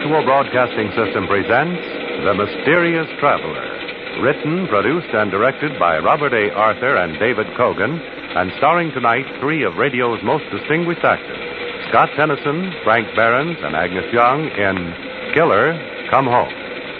Mutual Broadcasting System presents The Mysterious Traveler. Written, produced, and directed by Robert A. Arthur and David Cogan, and starring tonight three of radio's most distinguished actors, Scott Tennyson, Frank Behrens, and Agnes Young in Killer, Come Home.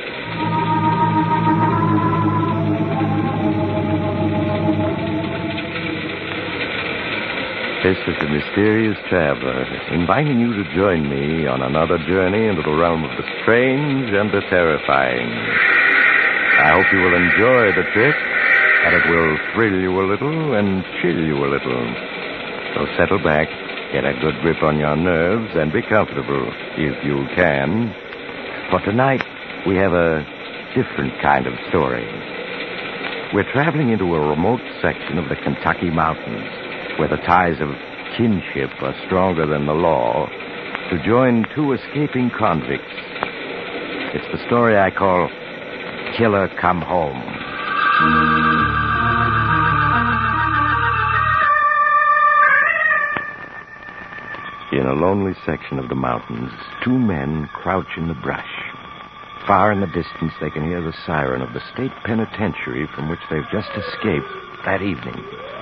This is the Mysterious Traveler, inviting you to join me on another journey into the realm of the strange and the terrifying. I hope you will enjoy the trip, and it will thrill you a little and chill you a little. So settle back, get a good grip on your nerves, and be comfortable, if you can. For tonight, we have a different kind of story. We're traveling into a remote section of the Kentucky mountains, where the ties of kinship are stronger than the law, to join two escaping convicts. It's the story I call Killer Come Home. In a lonely section of the mountains, two men crouch in the brush. Far in the distance, they can hear the siren of the state penitentiary from which they've just escaped that evening.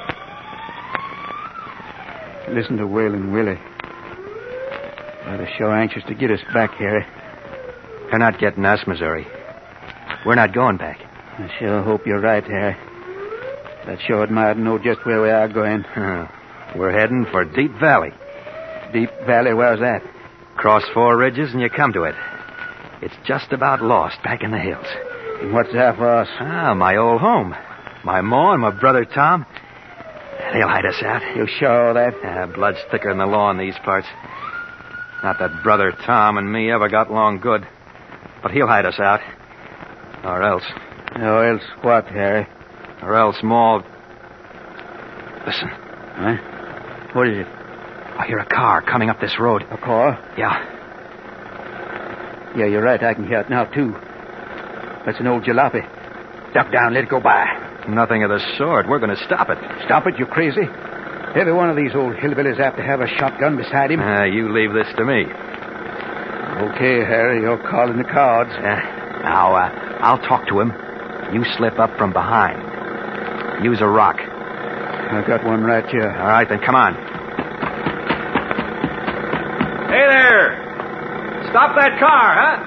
Listen to Waylon Willie. Well, they're sure anxious to get us back, Harry. They're not getting us, Missouri. We're not going back. I sure hope you're right, Harry. That sure admired to know just where we are going. We're heading for Deep Valley. Deep Valley, where's that? Cross four ridges and you come to it. It's just about lost back in the hills. And what's that for us? My old home. My ma and my brother Tom. They'll hide us out. You sure of that? Blood's thicker than the law in these parts. Not that brother Tom and me ever got along good. But he'll hide us out. Or else. Or else what, Harry? Or else Ma... Listen. Huh? What is it? I hear a car coming up this road. A car? Yeah. Yeah, you're right. I can hear it now, too. That's an old jalopy. Duck down, let it go by. Nothing of the sort. We're going to stop it. Stop it, you crazy? Every one of these old hillbillies have to have a shotgun beside him. You leave this to me. Okay, Harry, you're calling the cards. Now, I'll talk to him. You slip up from behind. Use a rock. I got one right here. All right, then come on. Hey there! Stop that car, huh?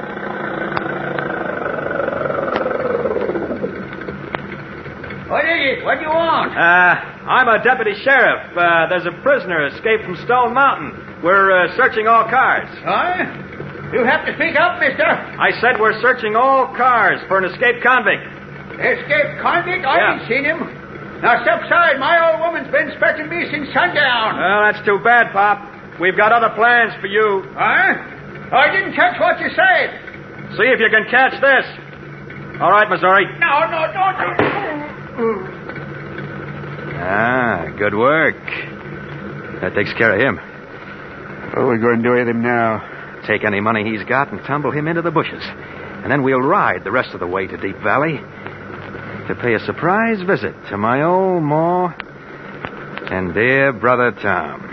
What is it? What do you want? I'm a deputy sheriff. There's a prisoner escaped from Stone Mountain. We're searching all cars. Huh? You have to speak up, mister. I said we're searching all cars for an escaped convict. Escaped convict? I ain't seen him. Now, step aside. My old woman's been expecting me since sundown. Well, that's too bad, Pop. We've got other plans for you. Huh? I didn't catch what you said. See if you can catch this. All right, Missouri. No, don't. Good work. That takes care of him. What are we going to do with him now? Take any money he's got and tumble him into the bushes. And then we'll ride the rest of the way to Deep Valley to pay a surprise visit to my old ma and dear brother Tom.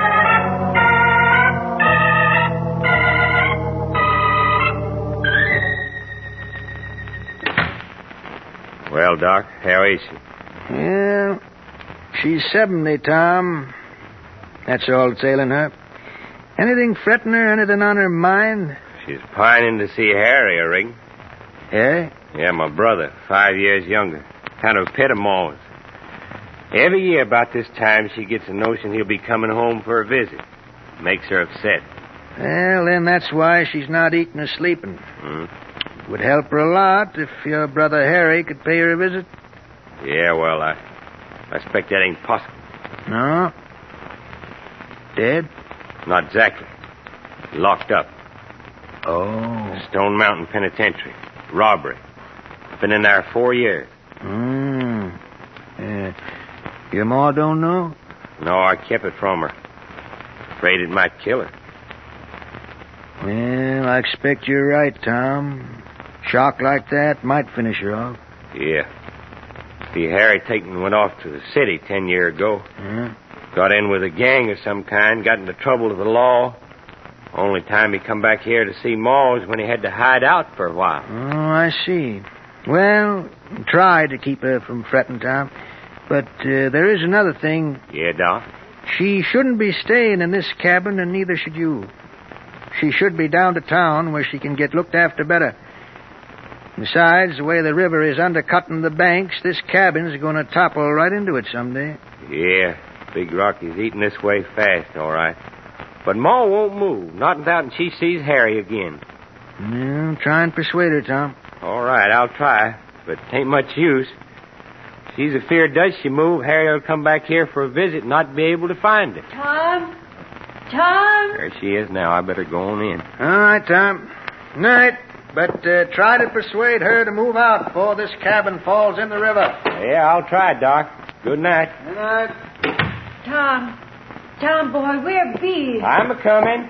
Well, Doc, how is she? Well, she's 70, Tom. That's all that's ailing her. Anything fretting her, anything on her mind? She's pining to see Harry, I reckon. Harry? Yeah, my brother, 5 years younger. Kind of a pet of Ma's. Every year about this time, she gets a notion he'll be coming home for a visit. Makes her upset. Well, then that's why she's not eating or sleeping. Would help her a lot if your brother Harry could pay her a visit. Yeah, well, I expect that ain't possible. No? Dead? Not exactly. Locked up. Oh. Stone Mountain Penitentiary. Robbery. Been in there 4 years. Your ma don't know? No, I kept it from her. Afraid it might kill her. Well, I expect you're right, Tom. Shock like that might finish her off. Yeah. See, Harry Tatum went off to the city 10 years ago. Got in with a gang of some kind, got into trouble with the law. Only time he come back here to see Ma is when he had to hide out for a while. Oh, I see. Well, try to keep her from fretting, Tom. But there is another thing. Yeah, Doc? She shouldn't be staying in this cabin, and neither should you. She should be down to town where she can get looked after better. Besides, the way the river is undercutting the banks, this cabin's going to topple right into it someday. Yeah, Big Rock is eating this way fast, all right. But Ma won't move, not until she sees Harry again. Well, try and persuade her, Tom. All right, I'll try, but it ain't much use. She's afeard does she move, Harry will come back here for a visit and not be able to find her. Tom? Tom? There she is now. I better go on in. All right, Tom. Night. But try to persuade her to move out before this cabin falls in the river. Yeah, I'll try, Doc. Good night. Good night. Tom. Tom, boy, where be you? I'm a-coming.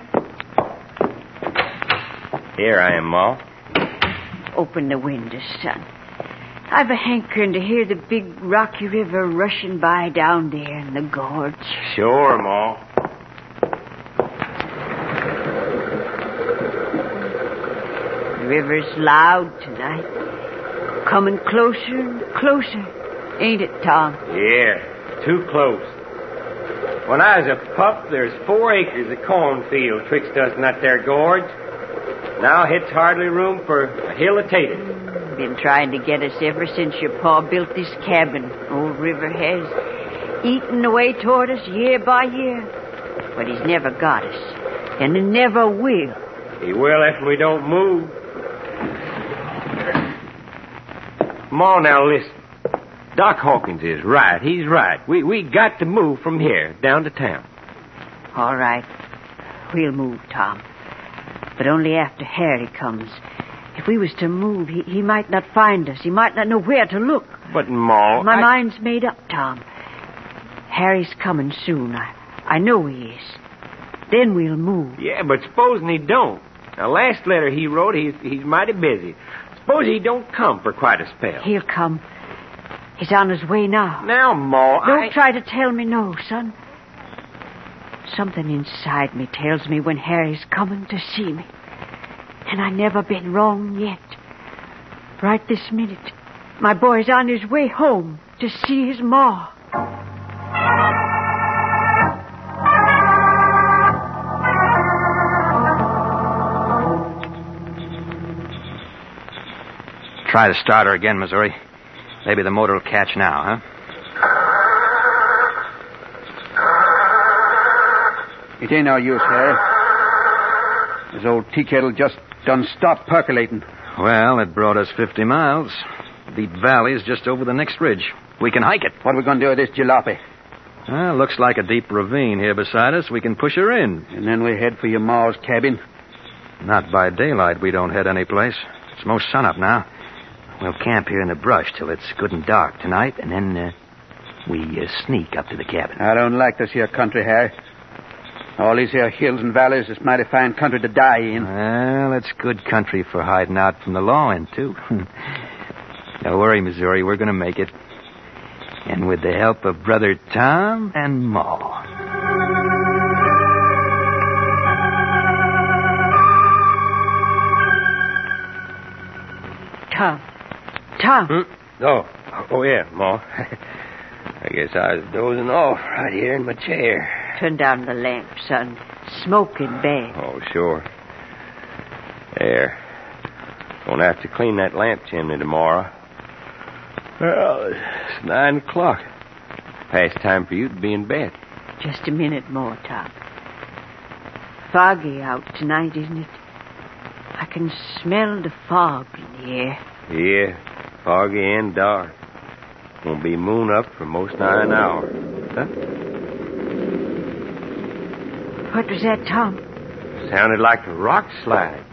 Here I am, Ma. Open the window, son. I've a hankering to hear the big rocky river rushing by down there in the gorge. Sure, Ma. The river's loud tonight. Coming closer and closer. Ain't it, Tom? Yeah, too close. When I was a pup, there's 4 acres of cornfield twixt us and that there gorge. Now it's hardly room for a hill of taters. Been trying to get us ever since your pa built this cabin. Old River has. Eating away toward us year by year. But he's never got us. And he never will. He will if we don't move. Ma, now listen. Doc Hawkins is right. He's right. We got to move from here down to town. All right. We'll move, Tom. But only after Harry comes. If we was to move, he might not find us. He might not know where to look. But, Ma... My mind's made up, Tom. Harry's coming soon. I know he is. Then we'll move. Yeah, but supposing he don't. The last letter he wrote, he's mighty busy. Suppose he don't come for quite a spell. He'll come. He's on his way now. Now, Ma, Don't try to tell me no, son. Something inside me tells me when Harry's coming to see me. And I never been wrong yet. Right this minute, my boy's on his way home to see his ma. Try to start her again, Missouri. Maybe the motor will catch now, huh? It ain't no use, Harry. This old tea kettle just done stopped percolating. Well, it brought us 50 miles. Deep Valley is just over the next ridge. We can hike it. What are we going to do with this jalopy? Well, looks like a deep ravine here beside us. We can push her in. And then we head for your ma's cabin? Not by daylight. We don't head any place. It's most sunup now. We'll camp here in the brush till it's good and dark tonight, and then we sneak up to the cabin. I don't like this here country, Harry. All these here hills and valleys is mighty fine country to die in. Well, it's good country for hiding out from the law in, too. Don't worry, Missouri. We're going to make it. And with the help of Brother Tom and Ma. Tom. Oh, yeah, Ma. I guess I was dozing off right here in my chair. Turn down the lamp, son. Smoking bad. Oh, sure. There. Gonna have to clean that lamp chimney tomorrow. Well, it's 9 o'clock. Past time for you to be in bed. Just a minute more, Tom. Foggy out tonight, isn't it? I can smell the fog in the air. Yeah, foggy and dark. Won't be moon up for most nigh an hour. Huh? What was that, Tom? Sounded like a rock slide.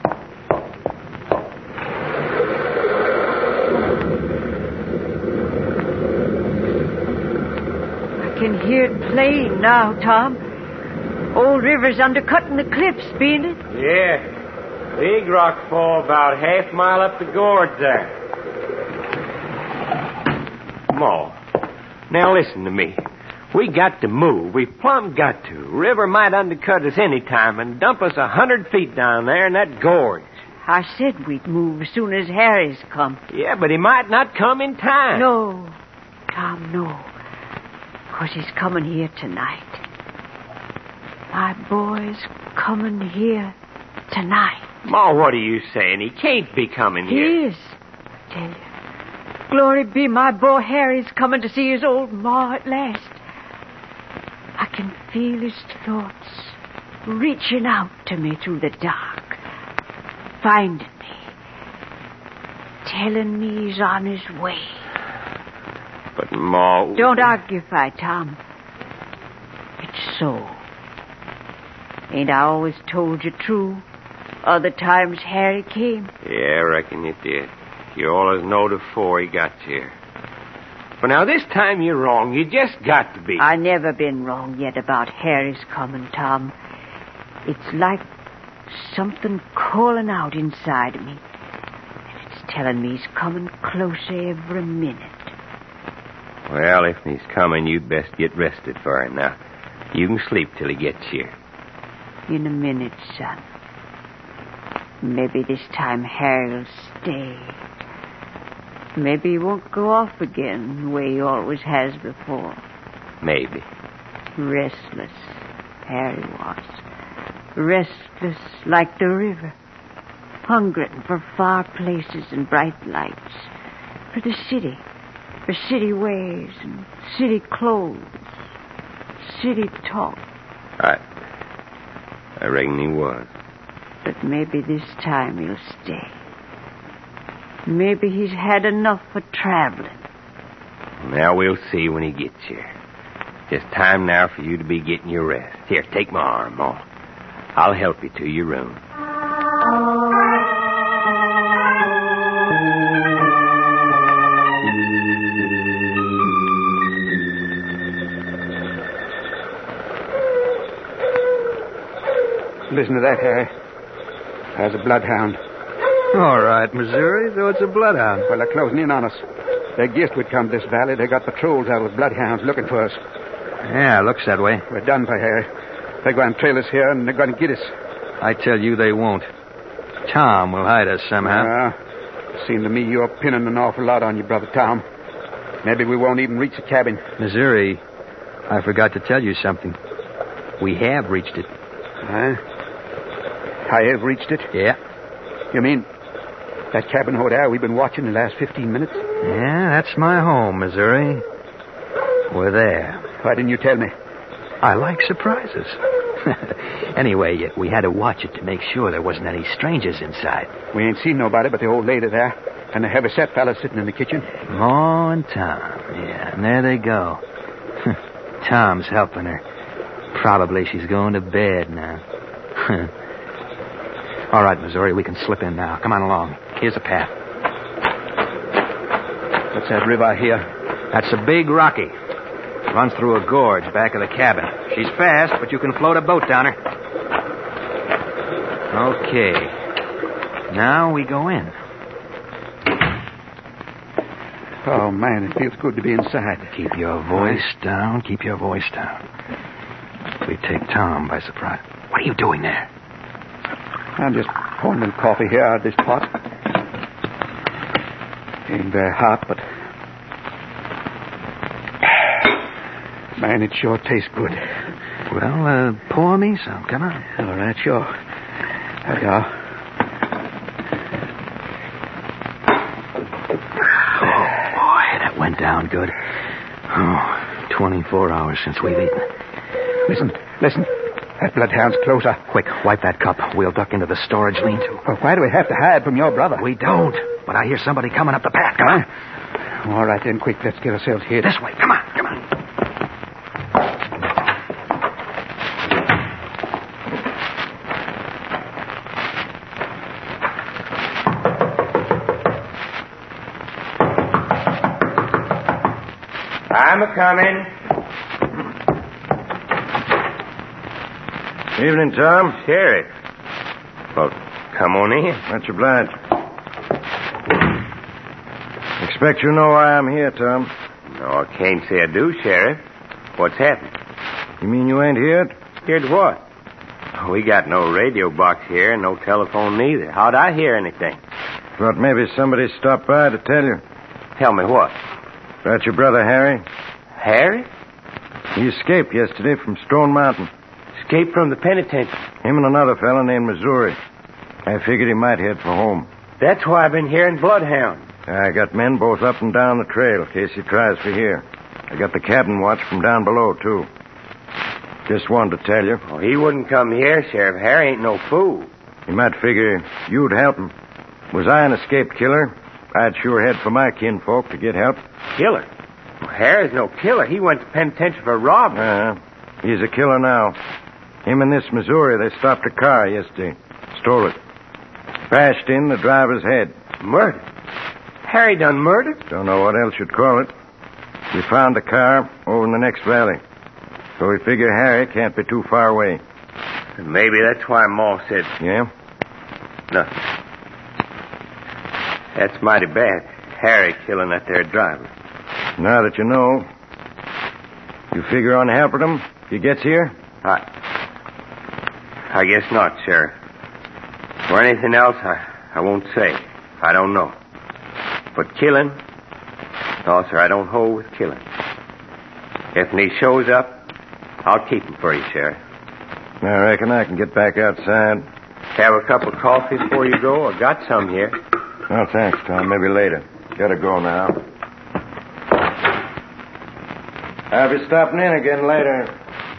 I can hear it playing now, Tom. Old River's undercutting the cliffs, being it? Yeah. Big rock fall about half mile up the gorge there. Ma, now listen to me. We got to move. We plumb got to. River might undercut us any time and dump us 100 feet down there in that gorge. I said we'd move as soon as Harry's come. Yeah, but he might not come in time. No, Tom, no. 'Cause he's coming here tonight. My boy's coming here tonight. Ma, what are you saying? He can't be coming here. He is, I tell you. Glory be, my boy Harry's coming to see his old ma at last. I can feel his thoughts reaching out to me through the dark, finding me, telling me he's on his way. But, Ma... Don't argufy, Tom. It's so. Ain't I always told you true? Other times Harry came. Yeah, I reckon you did. You always knowed afore he got here. But now this time you're wrong. You just got to be. I never been wrong yet about Harry's coming, Tom. It's like something calling out inside of me. And it's telling me he's coming closer every minute. Well, if he's coming, you'd best get rested for him. Now, you can sleep till he gets here. In a minute, son. Maybe this time Harry'll stay. Maybe he won't go off again the way he always has before. Maybe. Restless, Harry was. Restless like the river. Hungering for far places and bright lights. For the city. For city ways and city clothes. City talk. I reckon he was. But maybe this time he'll stay. Maybe he's had enough of traveling. Now we'll see when he gets here. Just time now for you to be getting your rest. Here, take my arm, Ma. I'll help you to your room. Listen to that, Harry. There's a bloodhound. All right, Missouri, though it's a bloodhound. Well, they're closing in on us. They guessed we'd come to this valley. They got patrols out with bloodhounds looking for us. Yeah, looks that way. We're done for, Harry. They're going to trail us here, and they're going to get us. I tell you they won't. Tom will hide us somehow. Seemed to me you're pinning an awful lot on your brother Tom. Maybe we won't even reach the cabin. Missouri, I forgot to tell you something. We have reached it. Huh? I have reached it? Yeah. You mean that cabin over there we've been watching the last 15 minutes? Yeah, that's my home, Missouri. We're there. Why didn't you tell me? I like surprises. Anyway, we had to watch it to make sure there wasn't any strangers inside. We ain't seen nobody but the old lady there and the heavy-set fella sitting in the kitchen. Ma and Tom. Yeah, and there they go. Tom's helping her. Probably she's going to bed now. All right, Missouri, we can slip in now. Come on along. Here's a path. What's that river here? That's a big Rocky. Runs through a gorge back of the cabin. She's fast, but you can float a boat down her. Okay. Now we go in. Oh, man, it feels good to be inside. Keep your voice down. Keep your voice down. We take Tom by surprise. What are you doing there? I'm just pouring a little coffee here out of this pot. Ain't very hot, but... Man, it sure tastes good. Well, pour me some. Come on. All right, sure. There you are. Oh, boy, that went down good. 24 hours since we've eaten. Listen. That bloodhound's closer. Quick, wipe that cup. We'll duck into the storage lean-to. Well, why do we have to hide from your brother? We don't. But I hear somebody coming up the path. Come on. All right, then, quick. Let's get ourselves hid. This way. Come on. I'm a-coming. Evening, Tom. Sheriff. Well, come on in. Much obliged. Expect you know why I'm here, Tom. No, I can't say I do, Sheriff. What's happened? You mean you ain't here? Heard what? We got no radio box here and no telephone neither. How'd I hear anything? Thought maybe somebody stopped by to tell you. Tell me what? About your brother, Harry. Harry? He escaped yesterday from Stone Mountain. Escaped from the penitentiary. Him and another fella named Missouri. I figured he might head for home. That's why I've been hearing bloodhounds. I got men both up and down the trail in case he tries for here. I got the cabin watch from down below, too. Just wanted to tell you. Oh, he wouldn't come here, Sheriff. Harry ain't no fool. You might figure you'd help him. Was I an escaped killer, I'd sure head for my kinfolk to get help. Killer? Well, Harry's no killer. He went to penitentiary for robbery. He's a killer now. Him and this Missouri, they stopped a car yesterday. Stole it. Bashed in the driver's head. Murder? Harry done murder? Don't know what else you'd call it. We found the car over in the next valley. So we figure Harry can't be too far away. Maybe that's why Ma said... Yeah? Nothing. That's mighty bad. Harry killing that there driver. Now that you know, you figure on helping him if he gets here? I guess not, Sheriff. Or anything else, I won't say. I don't know. But killing? No, sir, I don't hold with killing. If he shows up, I'll keep him for you, Sheriff. I reckon I can get back outside. Have a cup of coffee before you go? I got some here. Oh, thanks, Tom. Maybe later. Gotta go now. I'll be stopping in again later.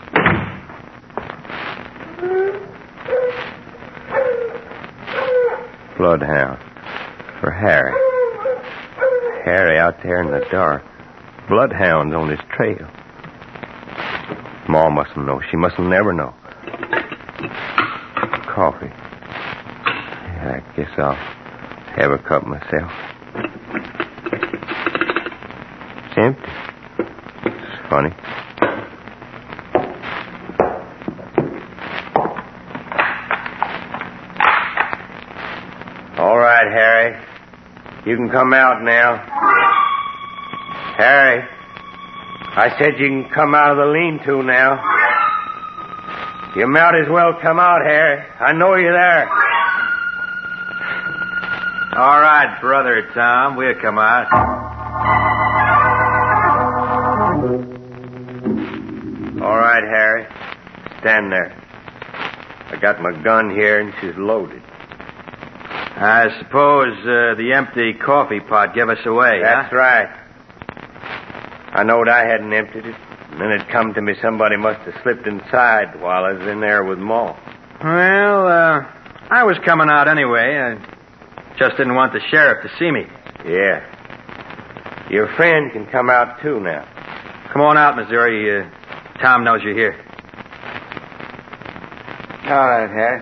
Bloodhound. For Harry. Harry out there in the dark. Bloodhounds on his trail. Ma mustn't know. She mustn't never know. Coffee. I guess I'll have a cup myself. It's empty. It's funny. All right, Harry. You can come out now. Harry, I said you can come out of the lean-to now. You might as well come out, Harry. I know you're there. All right, Brother Tom, we'll come out. All right, Harry. Stand there. I got my gun here and she's loaded. I suppose the empty coffee pot gave us away, That's right. I knowed I hadn't emptied it. And then it come to me somebody must have slipped inside while I was in there with Ma. Well, I was coming out anyway. I just didn't want the sheriff to see me. Yeah. Your friend can come out too now. Come on out, Missouri. Tom knows you're here. All right, Harry.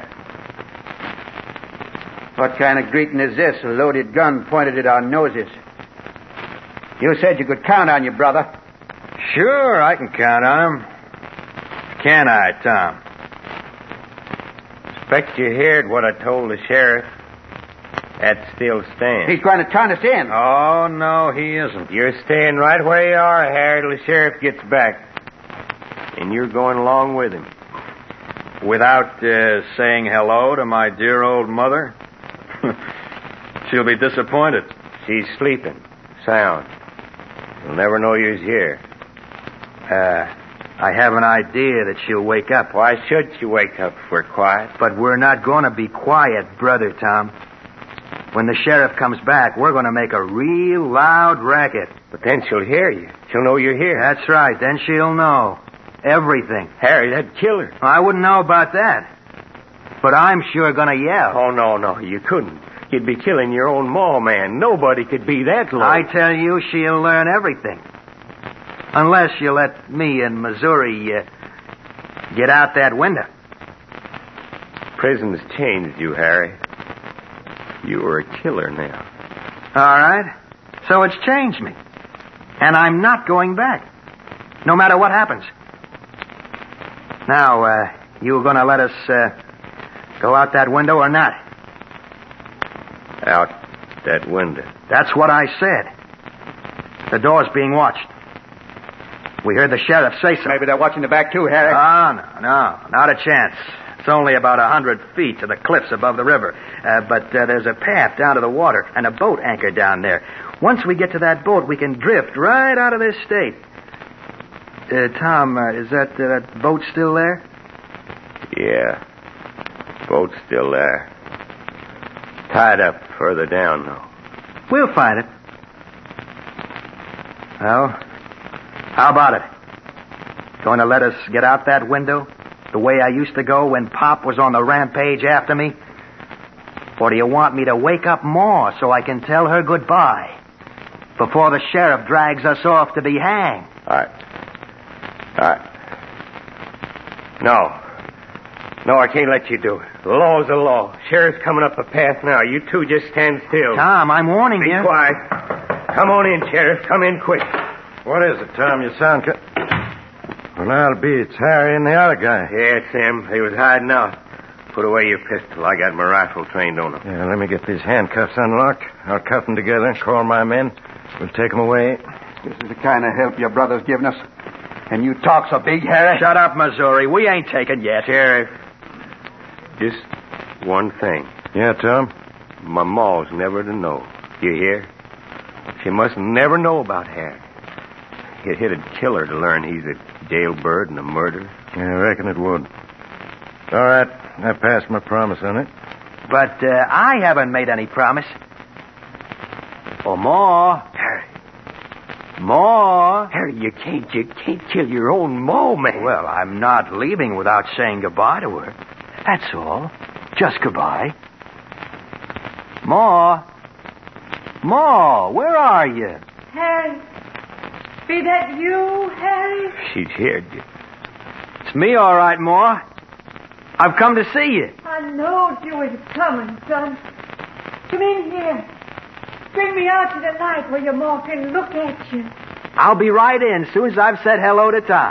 What kind of greeting is this? A loaded gun pointed at our noses. You said you could count on your brother. Sure, I can count on him. Can I, Tom? Expect you heard what I told the sheriff. That still stands. He's going to turn us in. Oh, no, he isn't. You're staying right where you are, Harry, till the sheriff gets back. And you're going along with him. Without saying hello to my dear old mother? She'll be disappointed. She's sleeping. Sound. You'll never know you're here. I have an idea that she'll wake up. Why should she wake up if we're quiet? But we're not going to be quiet, Brother Tom. When the sheriff comes back, we're going to make a real loud racket. But then she'll hear you. She'll know you're here. That's right. Then she'll know. Everything. Harry, that'd kill her. I wouldn't know about that. But I'm sure going to yell. Oh, no, you couldn't. You'd be killing your own ma, man. Nobody could be that low. I tell you, she'll learn everything. Unless you let me and Missouri get out that window. Prison's changed you, Harry. You are a killer now. All right. So it's changed me. And I'm not going back. No matter what happens. Now, you going to let us go out that window or not? Out that window. That's what I said. The door's being watched. We heard the sheriff say so. Maybe they're watching the back, too, Harry. Oh, no. Not a chance. It's only about 100 feet to the cliffs above the river. But there's a path down to the water and a boat anchored down there. Once we get to that boat, we can drift right out of this state. Tom, is that boat still there? Yeah. Boat's still there. Tied up further down, though. We'll find it. Well, how about it? Going to let us get out that window the way I used to go when Pop was on the rampage after me? Or do you want me to wake up Ma so I can tell her goodbye before the sheriff drags us off to be hanged? All right. No, I can't let you do it. The law's the law. Sheriff's coming up the path now. You two just stand still. Tom, I'm warning you. Be quiet. Come on in, Sheriff. Come in quick. What is it, Tom? You sound... Well, that'll be. It's Harry and the other guy. Yeah, it's them. They was hiding out. Put away your pistol. I got my rifle trained on them. Yeah, let me get these handcuffs unlocked. I'll cuff them together, call my men. We'll take them away. This is the kind of help your brother's giving us. And you talk so big, Harry. Shut up, Missouri. We ain't taken yet. Sheriff, just one thing. Yeah, Tom? My ma's never to know. You hear? She must never know about Harry. It'd kill her to learn he's a jailbird and a murderer. Yeah, I reckon it would. All right, I passed my promise on it. But I haven't made any promise. Oh, Ma. Ma. Harry, you can't kill your own ma, man. Well, I'm not leaving without saying goodbye to her. That's all. Just goodbye. Ma. Ma, where are you? Harry. Be that you, Harry? She's here. It's me, all right, Ma. I've come to see you. I knowed you was coming, son. Come in here. Bring me out to the light where your ma can look at you. I'll be right in as soon as I've said hello to Tom.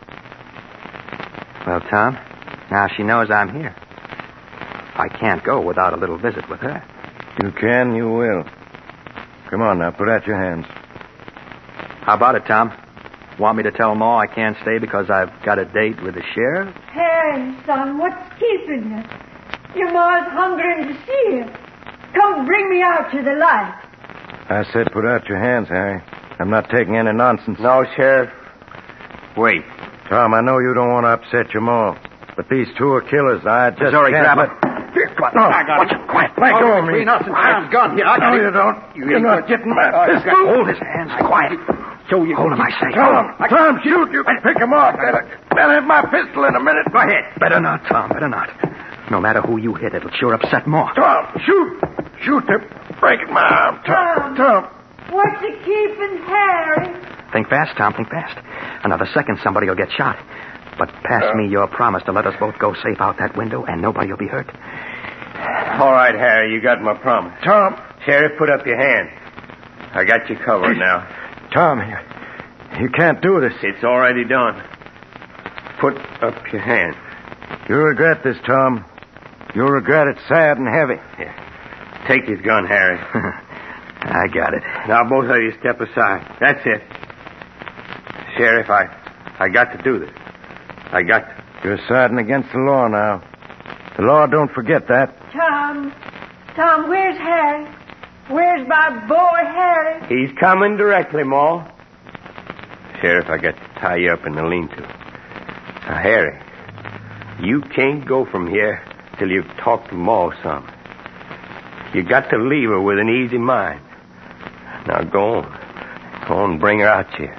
Well, Tom, now she knows I'm here. I can't go without a little visit with her. You can, you will. Come on now, put out your hands. How about it, Tom? Want me to tell Ma I can't stay because I've got a date with the sheriff? Harry, son, what's keeping you? Your ma's hungering to see you. Come bring me out to the light. I said put out your hands, Harry. I'm not taking any nonsense. No, Sheriff. Wait. Tom, I know you don't want to upset your ma, but these two are killers. I just Missouri, can't grab let... it. No, I got it. Quiet. Let go of me. Between us and Tom's gun here. I got No, it. you don't. You're not getting my pistol. Hold his hands. Quiet. Show you. Hold him, I say. Tom, shoot. You can pick him off. They'll have my pistol in a minute. Go ahead. Better not, Tom. Better not. No matter who you hit, it'll sure upset Ma. Tom, shoot. Shoot. They're breaking my arm. Tom. What's you keeping Harry? Think fast, Tom. Think fast. Another second, somebody will get shot. But pass me your promise to let us both go safe out that window, and nobody will be hurt. All right, Harry, you got my promise. Tom. Sheriff, put up your hand. I got you covered now. Tom, you can't do this. It's already done. Put up your hand. You'll regret this, Tom. You'll regret it sad and heavy. Here. Take his gun, Harry. I got it. Now, both of you step aside. That's it. Sheriff, I got to do this. I got to. You're siding against the law now. The law don't forget that. Tom, where's Harry? Where's my boy Harry? He's coming directly, Ma. Sheriff, I got to tie you up in the lean-to. Now, Harry, you can't go from here till you've talked to Ma some. You got to leave her with an easy mind. Now, go on. Go on and bring her out here.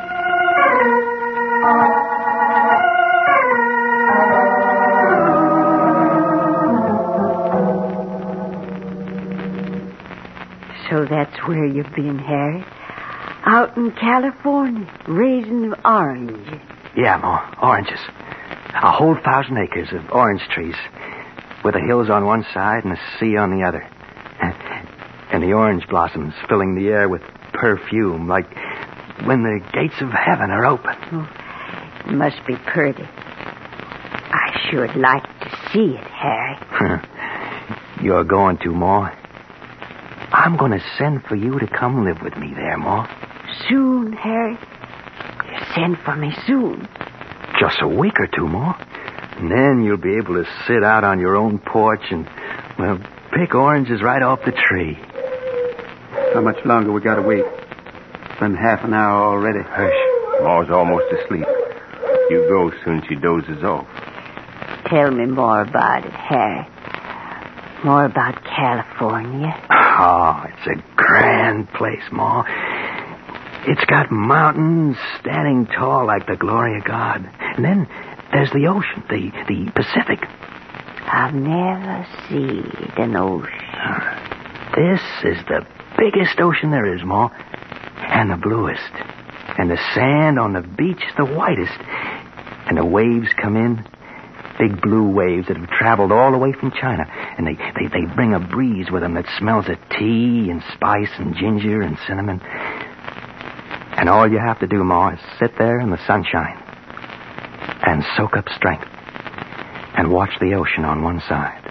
So that's where you've been, Harry? Out in California, raising oranges. Yeah, Ma. Oranges. A whole 1,000 acres of orange trees with the hills on one side and the sea on the other. And the orange blossoms filling the air with perfume like when the gates of heaven are open. Oh, it must be pretty. I should like to see it, Harry. You're going to, Ma. I'm going to send for you to come live with me there, Ma. Soon, Harry? send for me soon. Just a week or two more. And then you'll be able to sit out on your own porch and, well, pick oranges right off the tree. How much longer we got to wait? It's been half an hour already. Hush. Ma's almost asleep. You go soon as she dozes off. Tell me more about it, Harry. More about California. Oh, it's a grand place, Ma. It's got mountains standing tall like the glory of God. And then there's the ocean, the Pacific. I've never seen an ocean. This is the biggest ocean there is, Ma. And the bluest. And the sand on the beach is the whitest. And the waves come in. Big blue waves that have traveled all the way from China. And they bring a breeze with them that smells of tea and spice and ginger and cinnamon. And all you have to do, Ma, is sit there in the sunshine and soak up strength and watch the ocean on one side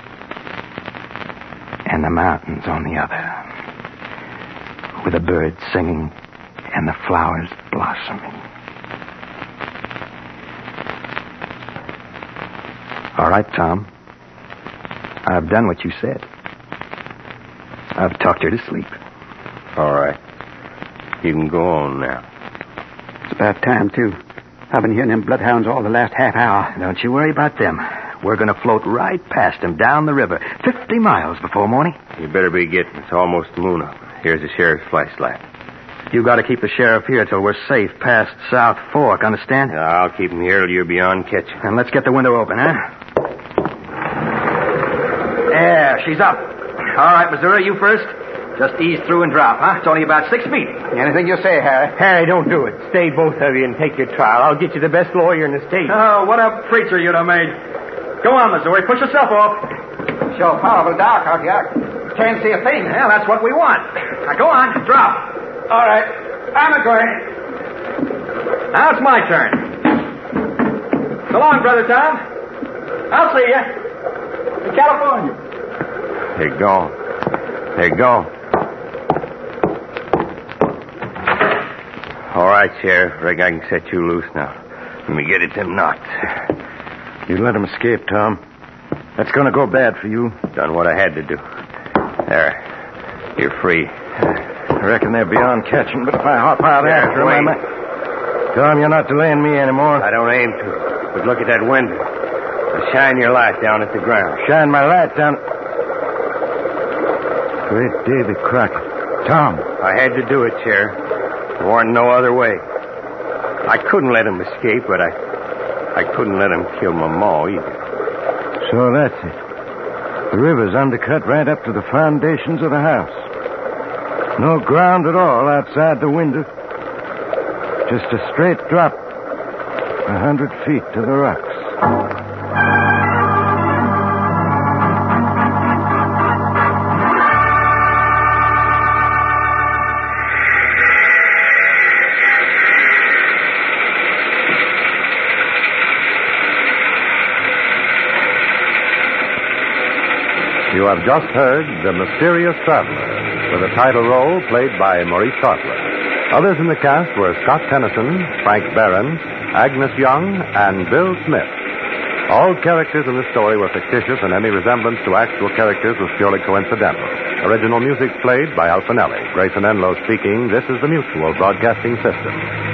and the mountains on the other, with the birds singing and the flowers blossoming. All right, Tom. I've done what you said. I've talked her to sleep. All right. You can go on now. It's about time, too. I've been hearing them bloodhounds all the last half hour. Don't you worry about them. We're going to float right past them down the river, 50 miles before morning. You better be getting. It's almost moon up. Here's the sheriff's flashlight. You got to keep the sheriff here till we're safe past South Fork, understand? I'll keep him here till you're beyond catch. And let's get the window open, huh? There, she's up. All right, Missouri, you first. Just ease through and drop, huh? It's only about 6 feet. Anything you say, Harry. Harry, don't do it. Stay, both of you, and take your trial. I'll get you the best lawyer in the state. Oh, what a preacher you'd have made. Go on, Missouri. Push yourself off. Sure powerful dark out here. Can't see a thing. Yeah, that's what we want. Now, go on. Drop. All right. I'm going. Now it's my turn. So long, Brother Tom. I'll see you. In California. They're gone. They're gone. All right, Sheriff. Reckon I can set you loose now. Let me get at them knots. You let him escape, Tom. That's going to go bad for you. Done what I had to do. There. You're free. I reckon they're beyond catching, but if I hop out after them, I might... Tom, you're not delaying me anymore. I don't aim to. But look at that window. Now shine your light down at the ground. Shine my light down... Great Davy Crockett. Tom. I had to do it, Sheriff. There wasn't no other way. I couldn't let him escape, but I couldn't let him kill my ma either. So that's it. The river's undercut right up to the foundations of the house. No ground at all outside the window. Just a straight drop. 100 feet to the rocks. You have just heard The Mysterious Traveler, with a title role played by Maurice Cotler. Others in the cast were Scott Tennyson, Frank Barron, Agnes Young, and Bill Smith. All characters in the story were fictitious, and any resemblance to actual characters was purely coincidental. Original music played by Alfinelli. Grayson Enlow speaking. This is the Mutual Broadcasting System.